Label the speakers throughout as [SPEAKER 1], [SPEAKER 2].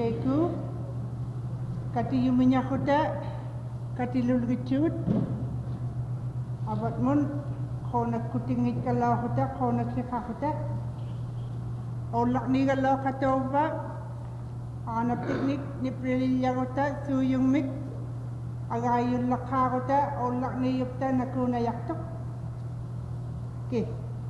[SPEAKER 1] Teku, kati yuminya kota, kati lulgichut, abat mun, kona kutingit kalau kota, kona kika kota, olak ni kalau kata oba, anak teknik ni prelilya kota, suyung mik, agayun lakha kota, olak ni yupta nakuna yaktok. Okay.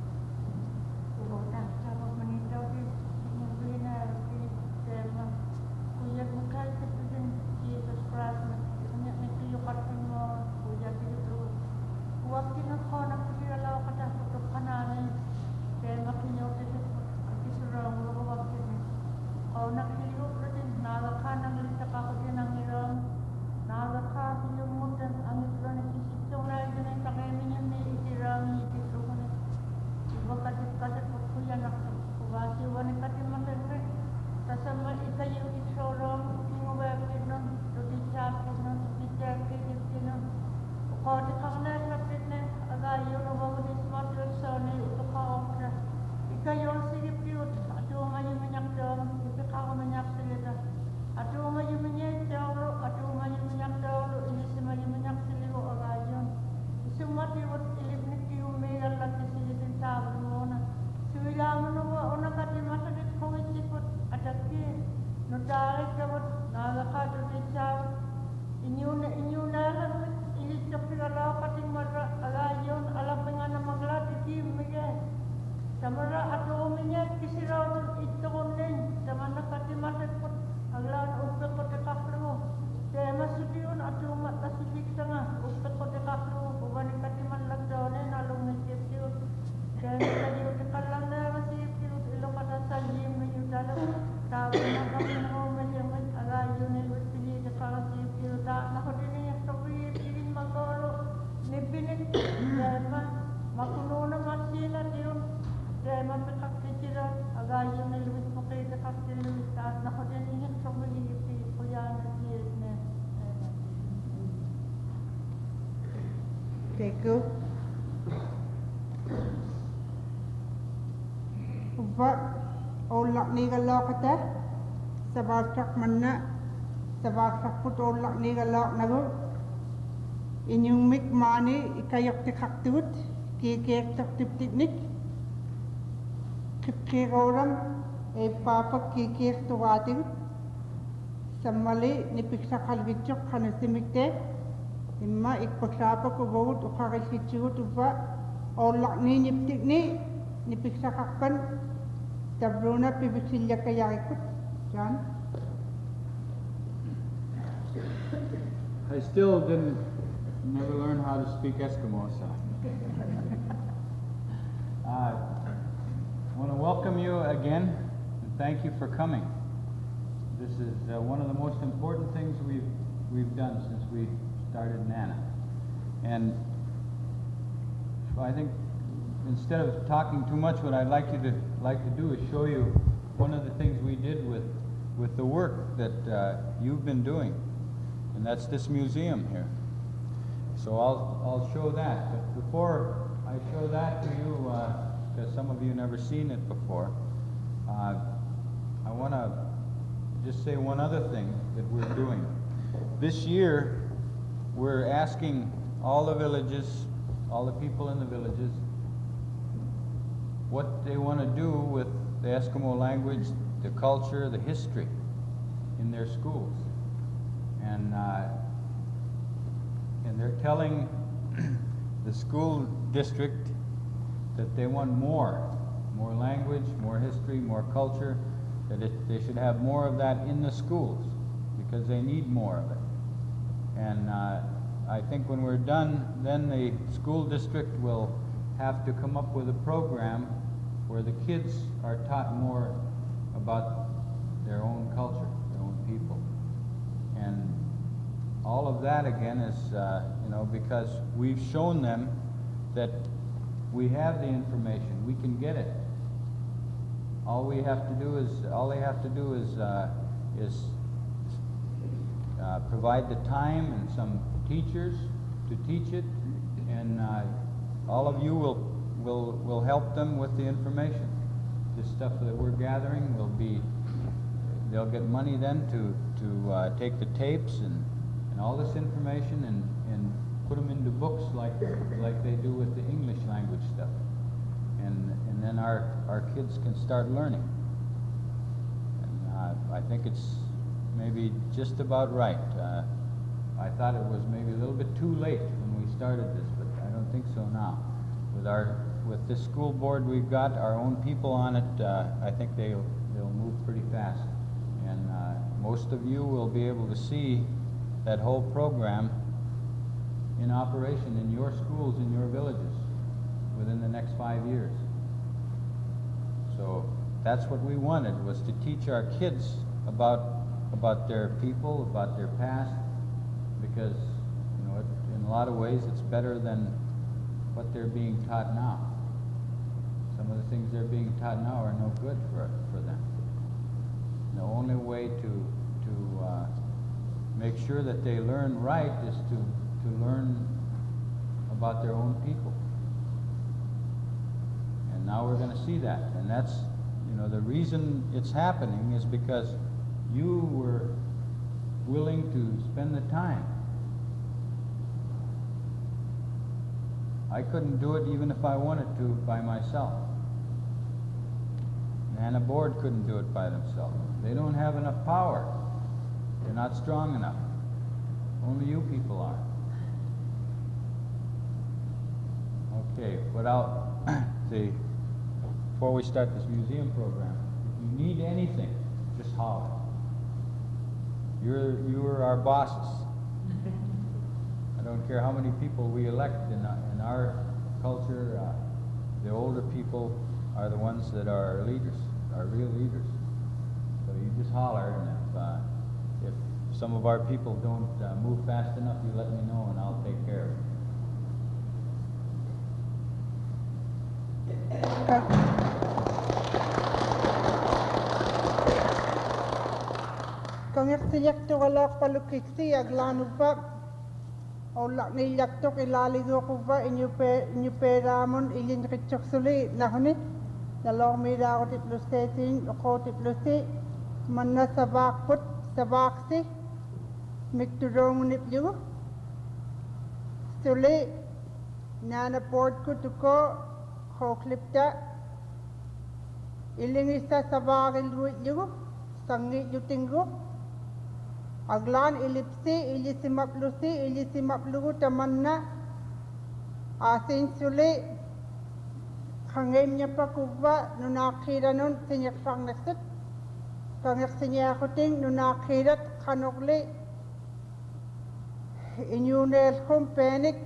[SPEAKER 1] Teku. Ubak olak ni kalau kata sabak mana sabak put olak ni kalau nagu inyung mik mani ikayok tekak tut kikek tak tip teknik kikek orang papa kikek tu wati samali nipiksa kalgicok kana simikte imma ikpaksa ko bawut ukakay kichut uba olak ni niptik ni nipiksa kakan tabruna pibisilya kaya ikut John.
[SPEAKER 2] I still never learned how to speak Eskimo, so. I want to welcome you again and thank you for coming. This is one of the most important things we've done since we started NANA. And so I think instead of talking too much, what I'd like to do is show you one of the things we did with the work that you've been doing, and that's this museum here. So I'll show that. But before I show that to you, because some of you never seen it before, I want to just say one other thing that we're doing. This year, we're asking all the villages, all the people in the villages, what they want to do with the Eskimo language, the culture, the history in their schools. And they're telling the school district that they want more language, more history, more culture, that they should have more of that in the schools because they need more of it. And I think when we're done, then the school district will have to come up with a program where the kids are taught more about their own culture, their own people. And all of that again is, because we've shown them that we have the information, we can get it. All they have to do is provide the time and some teachers to teach it, and all of you will help them with the information. This stuff that we're gathering will be they'll get money then to take the tapes and all this information and put them into books like they do with the English language stuff. And then our kids can start learning. And I think it's maybe just about right. I thought it was maybe a little bit too late when we started this, but I don't think so now. With this school board we've got, our own people on it, I think they'll move pretty fast. And most of you will be able to see that whole program in operation in your schools, in your villages, within the next 5 years. So that's what we wanted, was to teach our kids about their people, about their past, because in a lot of ways it's better than what they're being taught now. Some of the things they're being taught now are no good for them. The only way to make sure that they learn right is to learn about their own people. And now we're going to see that. And that's, the reason it's happening is because you were willing to spend the time. I couldn't do it even if I wanted to by myself. Nana Board couldn't do it by themselves. They don't have enough power. They're not strong enough. Only you people are. Okay, before we start this museum program, if you need anything, just holler. You are our bosses. I don't care how many people we elect in our culture. The older people are the ones that are our leaders, our real leaders. So you just holler, and if some of our people don't move fast enough, you let me know and I'll take care of it.
[SPEAKER 1] Kangirtiyak to galak palukiksi aglanuba ola niyak to kilaligo kuba inyu peramon ilin richoksuli nahuni nalong mira ko tiplusetin ko tiplusi manna sabakput sabaksi mikturong nipyu suli nana board ko tuko ko klipta ilingisa sabagil ruityu sangi yutinggo aglan ilipsi ilisimaplugu tamanna asin suli khangem pa kuba nunakira nun sinyaksang nasit kangak sinyakuting nunakirat kanokli inyunel kumpenik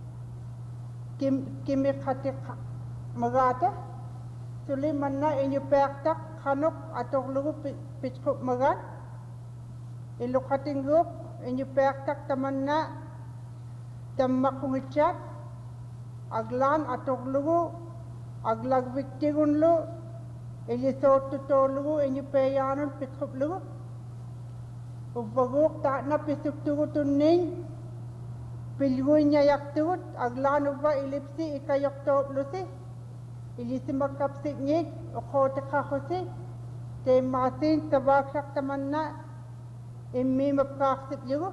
[SPEAKER 1] kimikatik magata suli manna inyupektak kanok atoklugu pitkup magat ilukating group inyupektak tamanna tammakungichat aglan atoklugu aglagviktigunlu ilisotutolugu inyupeyanon pitkuplugu ubaguk takna pisuktugutunning pilguinya yaktugut aglan uba ilipsi ikayoktoplusi ilisimakapsiknyik ukotekakhusi temasin tabaksak tamanna immi mapkaksip yugu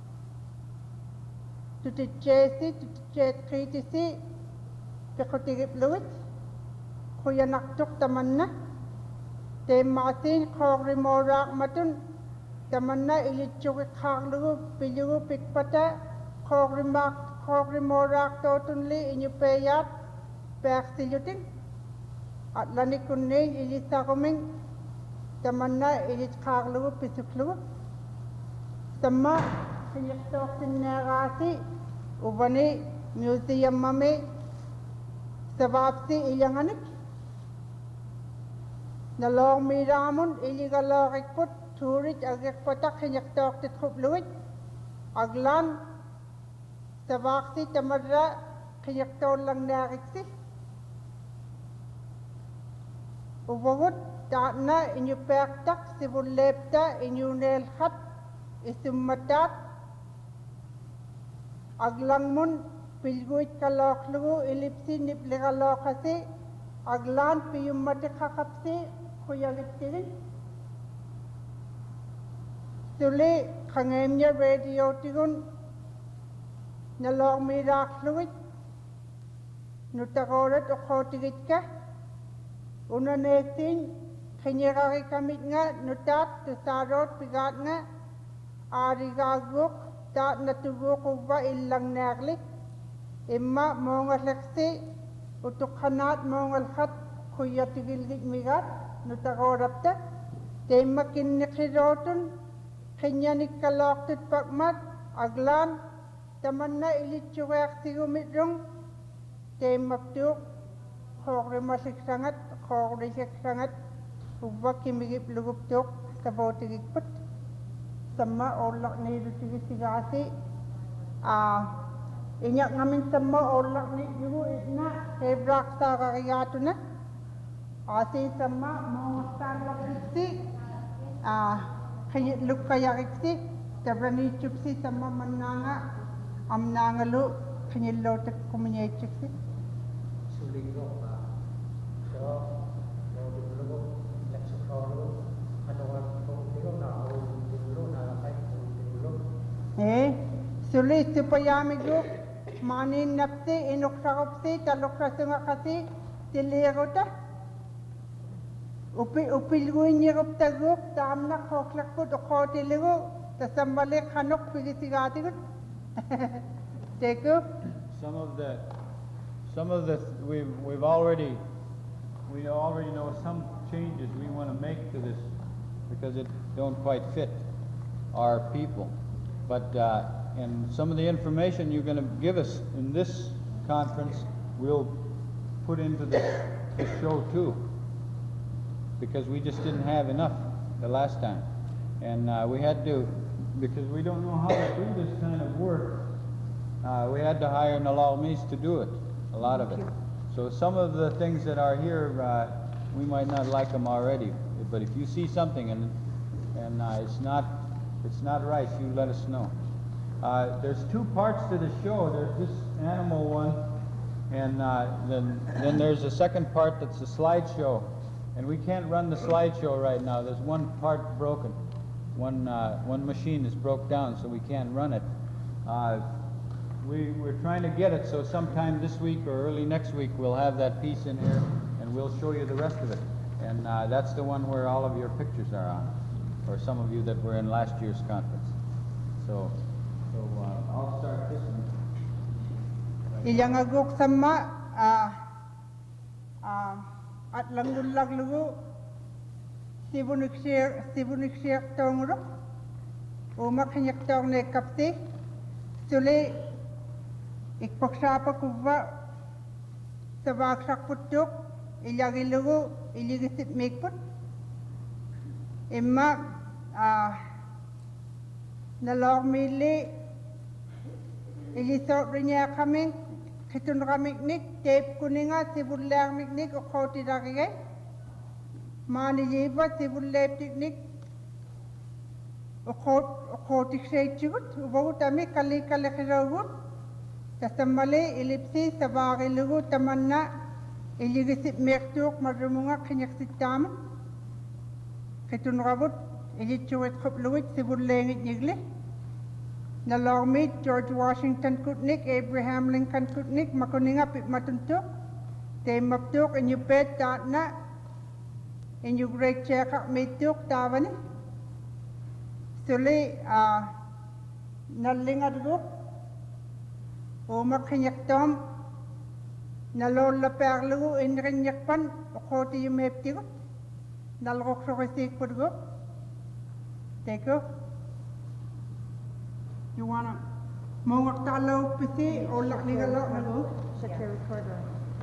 [SPEAKER 1] tutitchet kritisi pikutigip luwit kuyanaktuk tamanna temasin kogri matun tamanna ilitsukik khaglugu pilugu pikpata kogri morak totunli inyupeyat persiluting atlanik kunning ilisakuming tamanna ilit khaglugu pisuklugu sama sinyaktok sinyarasi ubani museum mame sababsi iyanganik nalong miramun iligalorikput turit agakpatak sinyaktok titkupluit aglan sababsi tamadra sinyaktok lang nariksi ubagut takna inyupektak sibulepta inyunel khat isummatat aglangmun pilguit kaloklugu ilipsi nipligalokasi aglan piyummati kakapsi kuyagittirin Suli kangemnya radio tigun nalong mirak luit nutakorat okotigit ka una netin kenyerari kamit nga nutat tusarot pigat nga arigaguk tat natubuk uba ilang nerlik imma mongal leksi utuk kanat mongal khat kuyatigilgit migat nutakorapta temma kinnikirotun kenyanik kaloktit pakmat aglan tamanna ilitsuwek sigumidrong temaptuk khokre masik sangat khokre sek sangat ubba kimigip luguptuk tabotigikput sama olak ni rutigisi inyak ngamin sama olak ni jugu itna hebrak sa kakiyatuna asi sama mongastar lakisi kaya lukayakiksi tabrani chupsi sama mananga amnangalu kanyilotak kuminyechiksi
[SPEAKER 3] Sulingo so no dulu leksokolo anawan dulu na dulu na kai dulu
[SPEAKER 1] suli supaya migu manin napsi inuksakopsi taluksasungakasi tilirota upilguin nirop taguk tamna koklakput okotiligu tasambalik hanok pigisigatikut Teku
[SPEAKER 2] Some of the we already know some changes we want to make to this because it don't quite fit our people. But and some of the information you're going to give us in this conference, we'll put into this show too, because we just didn't have enough the last time, and we had to, because we don't know how to do this kind of work. We had to hire Nalalmis to do it, a lot of it. So some of the things that are here, we might not like them already. But if you see something and it's not right, you let us know. There's two parts to the show. There's this animal one, and then there's a second part that's a slideshow. And we can't run the slideshow right now. There's one part broken. One machine is broke down, so we can't run it. We're trying to get it, so sometime this week or early next week we'll have that piece in here, and we'll show you the rest of it. And that's the one where all of your pictures are on, or some of you that were in last year's conference. So I'll start this one.
[SPEAKER 1] Iyangaguk sama at langulaglugu sibunikshir tongro umakhinyak tong ne kapti suli ikpaksapa kuwa sabaksak putuk ilagilugu iligisit mikput imma nalog mili ilisot rinya kami kitun ramiknik tape kuninga sibulang miknik okoti dagige mani yiba sibulle piknik okoti seichugut ubagut ami kali khiragut tasamale ilipsi sabagilugu tamanna iligisit mektuk marumunga kinyaksitam kitun rabut ilichuet khopluit sibullengit nyigle Nalormit, George Washington Kutnik, Abraham Lincoln Kutnik, Makuninga Pit Matuntuk, Temaptuk, and you bet that na, and you great check up Mituk Tavani. Suli, Nalingaduk, Omakinyak Tom, Nalola Perlu, in Rinyakpan, Okoti you meptigo, Nalrok Rorisik Purgo. Take off. You wanna mawak talo piti o lak ni galak na go?
[SPEAKER 4] Set the recorder.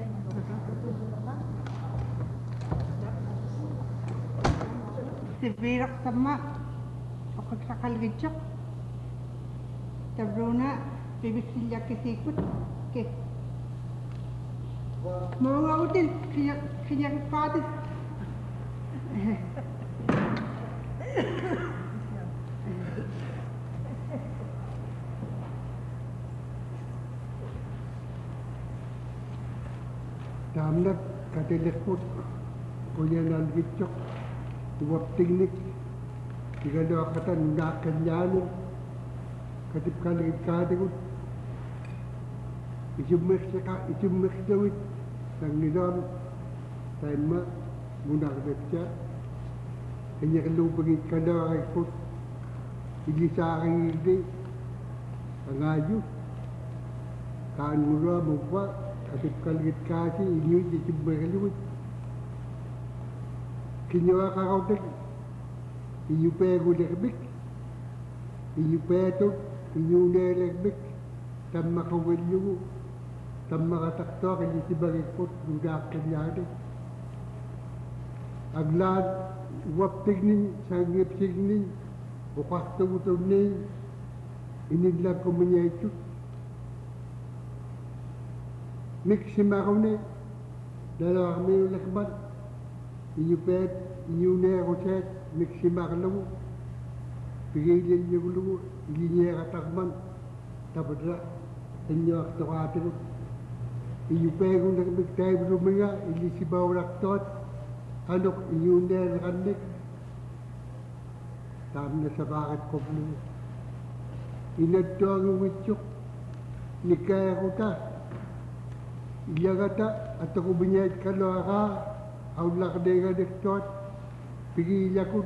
[SPEAKER 1] Sibirak sama o kagsakalgidyak. Tabruna bibisilya kisikut. Okay. Mga utin kinyak patis.
[SPEAKER 5] Damnat katilikput punya nan gicok buat teknik
[SPEAKER 4] Tigano kata nunakan yanin katip kaligid kadigud isumekdawit ng nidam tayo munak betya kanya kalubangit ka na kay kot hindi sa aking hindi ang ayos kaan mura mo pa katip kaligid kasi inyo isumekdawit kinyawa kakautin inyo pego lekbik inyo peto inyo nelekbik tam makawalyo tam makatakto kanya si bagikot nudak kanyari aglan waptig ni sangipsig ni bukas tugutog ni iniglang kumanyaychut miksima ko ni dalawa kami ulakban inyo pet inyo nero set miksima ka lang pigilin niyo lumo hindi niya katakman tapadra inyo aktokatin inyo pegong nakabigtay luminga ili si bawraktot anok inyo nero kanik tam na sa bakit ko lumo inadto ang witsok nikaya ko ta iyagata at ako binyayad ka lo ka awlak de ka dektot pigilya ko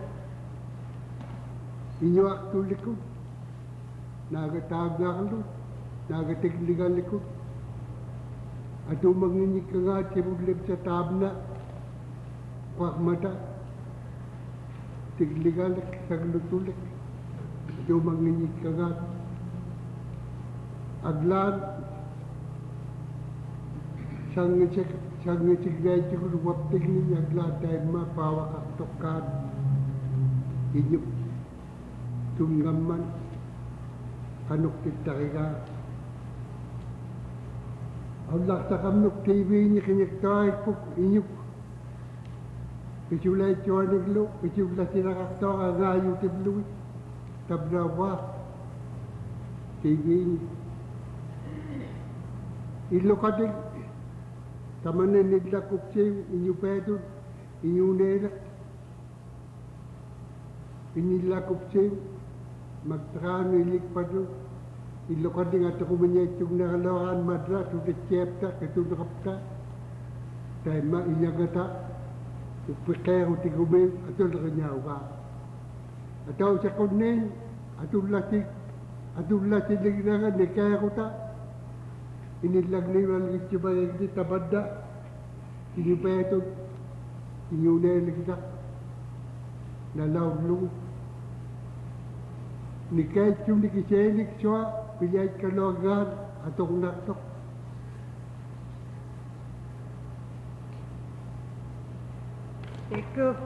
[SPEAKER 4] inyo aktulik ko nagatag na kalo nagatiglingan ko at umanginig ka nga tibuglib sa tabna kwak mata tiglingan sa glutulik at umanginig ka nga aglan sangicik medyo ko waptig niya aglan dahil mapawak aktokan inyo tunggaman kanuk titarika Allah sa kamnuk TV ni kiniktaay ko inyuk pisulay chuaniglo pisulay sinakakto ang ngayon tibluwi tabrawa TV ni ilo kadig tamanin nila kupsiw inyo pedod inyo nila inila kupsiw magtrano ilik pa doon. Ilokad nga ito kumanyaytog na kalawakan madra, sulit chepta, katulakapta. Dahil maiyagata, upikaya ko tigumil, atul kanyaw ka. Ataw sa kunin, atulasi lignagan, ni kaya ko ta. Inilag na yung aligit siya bayag di tabada. Inipetog, inyuneligda. Nalawlong. Ni kahit yung nikiselik siya, pilay kalogan atong natok.
[SPEAKER 1] Eko.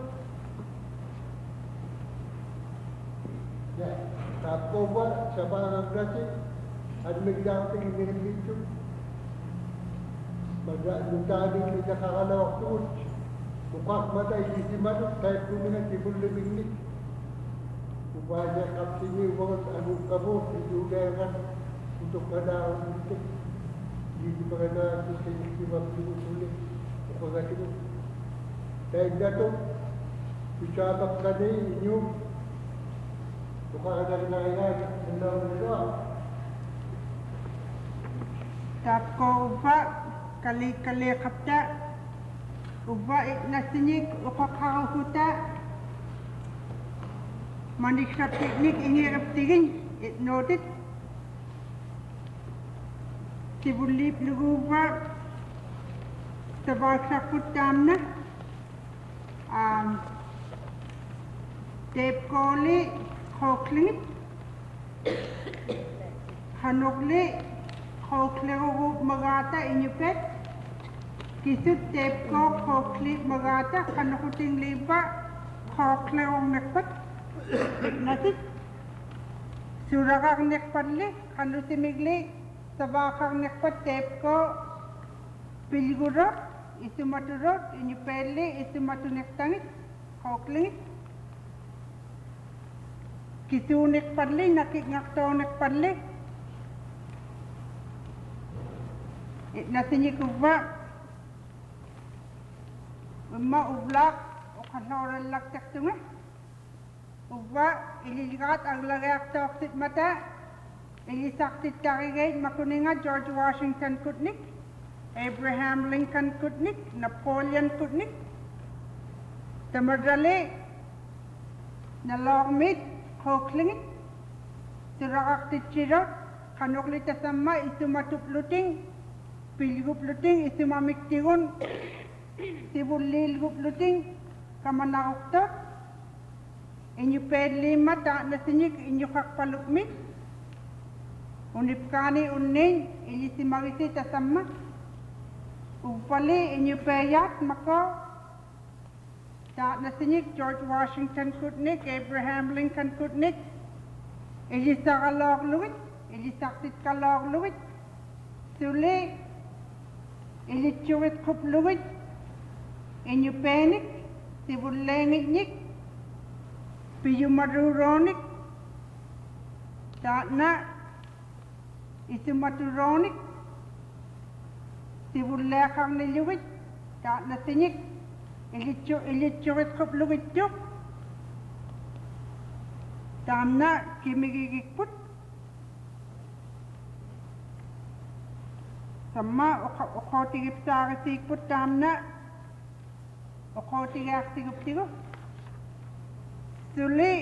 [SPEAKER 4] Ya, tapos ba sa barang kasi, at nagdating nililito. Magdading kita kakalawak doon. Bukas mata, hindi manok, kahit kumingan, tibul lumingnik. Upaya kapsini banget anong kabo, didugaran untuk kada untuk di pagana sa ikiwap sulit o pagatigo. Dahil dato, pisabak ka na inyo, bukaka na kinakailan, ang lang nila.
[SPEAKER 1] Tapko uba, kali-kali kapta, uba nasinik, ukakahuta, manik sa teknik ingirap tigin, it noted. Sibulip luguba, tabak sa kutam na. Tape koli, hoklingit. Hanokli, hoklero magata inyupet. Kisut tape ko, hokli magata, kanakuting liba, hoklerong nakpat. Nasit surakak nekpatli kanu simigli tabakak nekpat tep ko pilgurot isu maturot ini peli isu matu nektangit kokli kisu nekpatli nakik ngakto nekpatli nasinyi kuba ma ublak o kanoran lak tektunga uva ililigat aglareak toxit mata ilisaktit karigay makuninga George Washington kutnik, Abraham Lincoln kutnik, Napoleon kutnik, tamadali nalormit hoklingit, sirakaktit chiro, kanokli tasama isumatupluting, pilgupluting isumamiktigun, sibulilgupluting, kamanarukto, inyu pedlima ta nasinyik inyu kakpalukmit, unipkani unnin ilisimarisi tasama, upali inyu peyat mako, ta nasinyik George Washington kutnik, Abraham Lincoln kutnik, ilisakalok luwit, ilisaktit kalok luwit, suli ilichurit kup luwit, inyu penik, sibulengitnyik, piyumaruronik, ta na isumaturonik, sibulekang niluwit, ta na sinyik, ilichurit kup luwit tuk, tamna kimigigikput, sama okotigipsagasikput tamna okotigasiguptigo, suli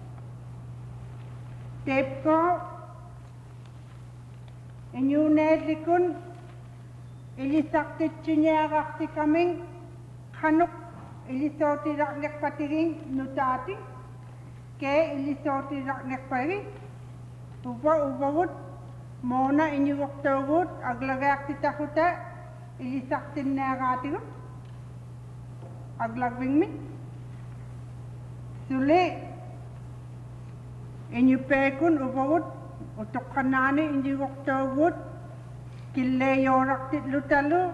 [SPEAKER 1] tepko inyunedlikun ilisaktit chinyagakti kaming kanuk ilisotiraknek patiring nutati ke ilisotiraknek pari uvawut mona inyugoktogut aglagakti tahuta ilisaktin nagatigo aglagwingmin suli inyupekun uvawut utokkanani inyugoktogut kille yoraktit lutalu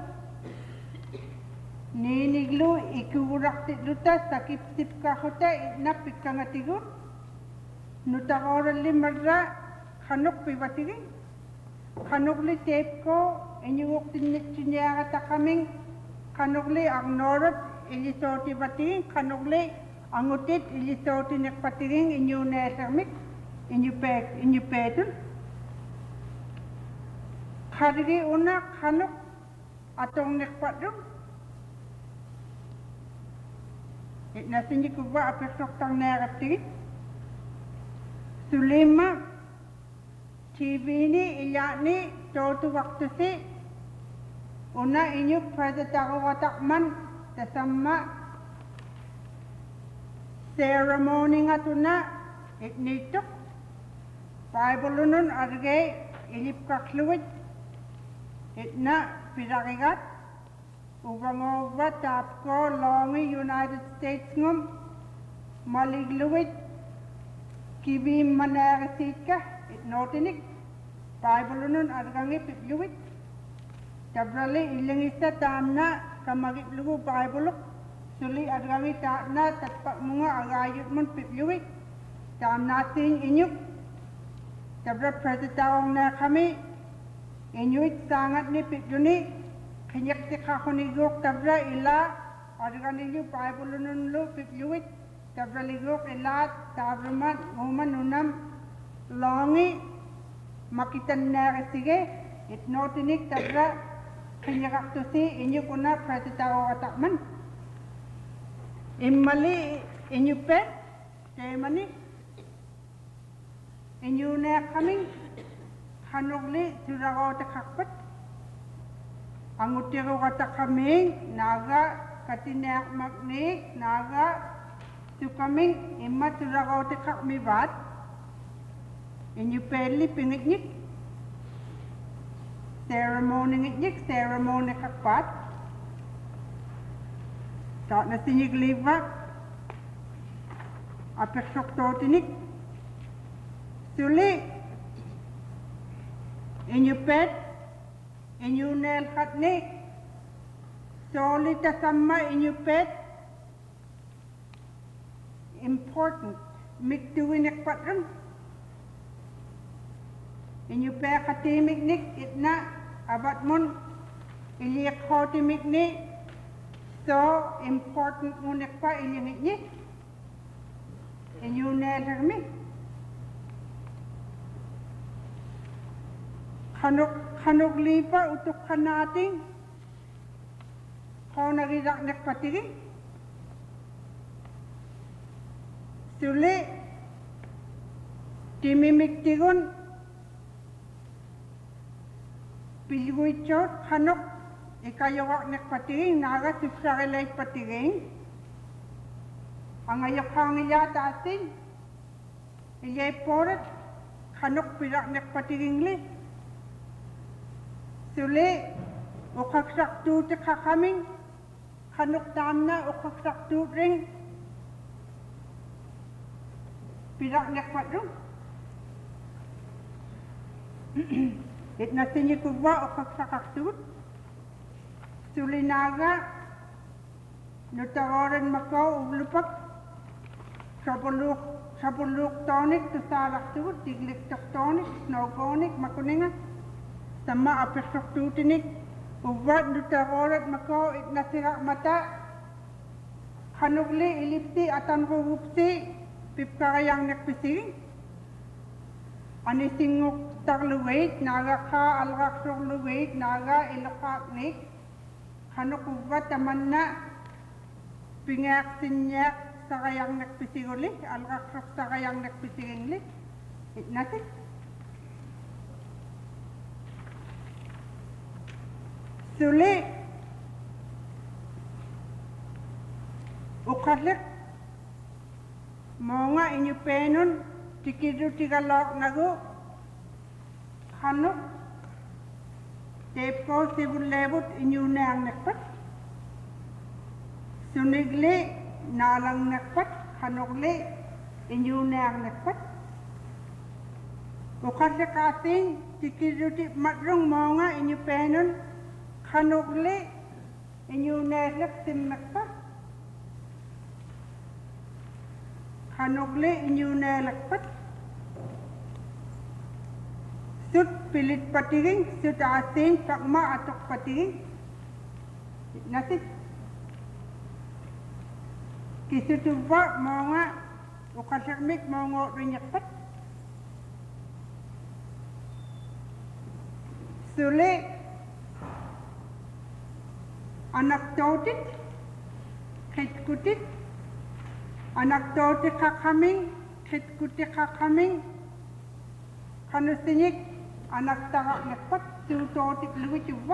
[SPEAKER 1] niniglu ikuguraktit luta sakip sipkahuta itnapikangatigu nutagorali marra kanuk pivatigi kanukli tepko inyugoktin chinyagata kaming kanukli agnorot ilisoti batigin kanukli angutit ilisoti nekpatigin inyunesamik inyupetun karigi una kanuk atong nekpadum itnasinyi kuba apesok tang negatigin sulima TV ni ilyani totu waktu si una inyuk pradatago watakman tasama ceremony nga tuna itnitok Bible nun argay ilip kakluwid itna pirakigat ubangova tapko longi United States ngum maligluwid kibi manarasit ka itnotinik Bible nun argangi pipluwid tabrali ilingista tamna kamagitlugu Bible suli argangi taatna tatpak munga agayut mun pipluwid tamna ting inyuk tabra presitawang na kami inyuit sangat ni pipjuni kinyak si kakunigok tabra ila arganilyu Bible nun lu pipluwid tabra ligok ila tabraman human unam longi makitan na sige itnotinik tabra kinyak tusi inyu kuna presitaw atakman imali inyu pet temani inyu na kaming hanugli turago takakpat angutiro kata kaming naga katinak magnik naga tu kaming imma turago takakmibat inyu peli pingitnik ceremony ngitnik ceremony kakpat tak nasinyik liva apesok totinik suli inyu pet inyu nel khatnik soli tasama inyu pet important miktuinek patrum inyu pe khatimik nik itna abat mun iliyak khotimik ni so important unek pa ilingit ni inyunermi kanok lipa utuk kanating kau nagidak nek patigi sule timimiktigun pilguichot kanok ikayawak nek patigi naga sipsagelay patigi ang ayokang iyata atin iyay poret kanok pirak nek patigingli sule ukaksak tute kakaming kanok tamna ukaksak tutring pirak nek patrum it nasinyi kubwa ukaksak aktut sule naga nutawaran makau ublupak sabuluk tonik tusarak tuut tiglik tonik snowgonik makuninga sama apesok tutinik ubat nutawarat makau itnasirak mata kanugli ilipti atan rubupsi pipkarayang nekpising anisinguk tarluwait naga ka alraksok luwait naga ilokaknik kanuk ubat tamanna pingak sinyak sakayang nagpisiguli, alraksok sakayang nagpisigingli. Natin. Suli, ukaslik, mga inyupenon, tikidu tigalok nagu, hanuk, tepko sibulebut inyune ang nekpat, sunigli, nalang nekpat, kanukli, inyune ang nekpat. Ukasya kasing, tikiruti matrong mga inyupenon, kanukli, inyune sim nekpat. Kanukli, inyune lekpat. Sut pilit patiging, sut asing, pakma atok patiging. Nasit. Kisutuba mga ukasakmik mga rinyakpat. Suli anak tautit, kitkutit, anak tautit kakaming, kitkutit kakaming, kanusinyik, anak tagak nakpat, tautit luwit juba.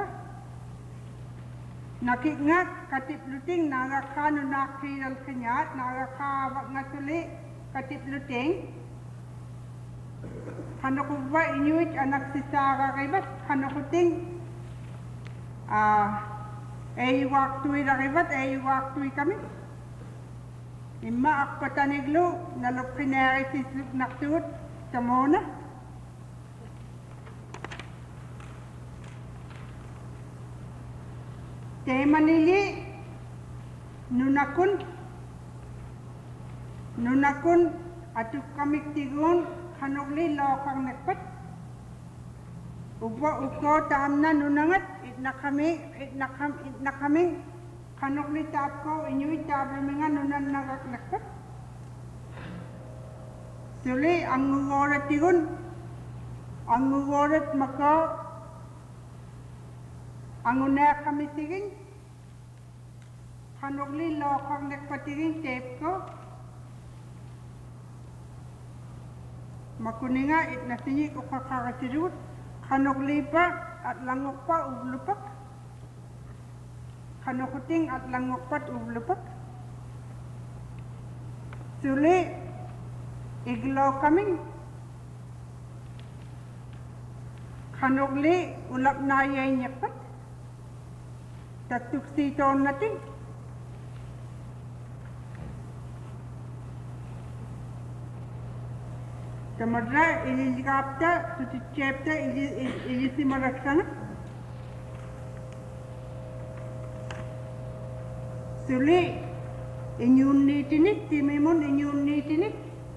[SPEAKER 1] Nakikingat katip luting nagakano nakiral kanyat nagakawak nga suli katip luting kanakuba inuit anak sisara kaibat kanakuting iwak tuwi rakibat iwak tuwi kami imma akpataniglo nalopkinari sisluk naktut sa mona Temanili nunakun atuk kamik tigun kanugli lokang nekpat ubo uko tamna nunangat itnakami kanugli tapko inyuit tablumingan nunan nagak nekpat suli ang ngugorat tigun ang ngugorat maka Anguna kami tiging, kanugli lokang nagpatiging tape ko. Makuninga itnasinyik o kakakasirut, kanugli pa at langok pa ublupak. Kanukuting at langok pa at ublupak. Suli, iglaw kaming. Kanugli ulap na yay nyapat. Tatuksito natin. Tamadra ililikapta, tutichepta ilisimarasana. Suli inyun nitinik, timimun inyun nitinik.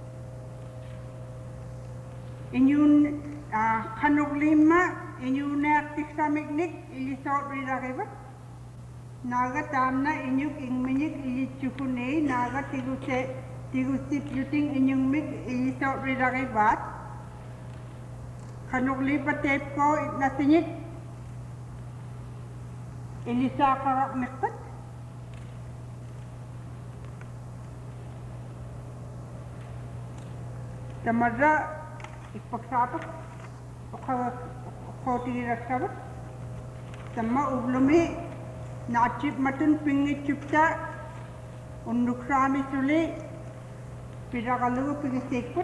[SPEAKER 1] Inyun kanuglima, inyun naktik samiknik, ilisot rirakibat. Naga tamna inyuk ingminyik ilichukune naga tiguse Tigusip yuting inyong mig iisot ridaribat. Kanuk lipat tape ko natingit. Elisa karak mikpat. Tamadra ipagsapak. Koti raksabat. Sama ublumi nachip matun pingi chupta. Undukrami suli. Pirakalu pigisikut.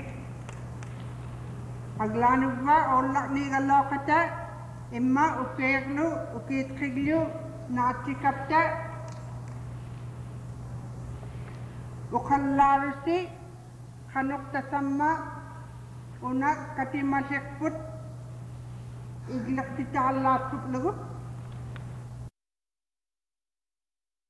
[SPEAKER 1] Aglanuba olak ni galokata. Imma ukeglu ukitkriglu nachikapta. Ukallarusi. Kanuk tasamma. Una katimasekput. Iglak tita Allah put lagu.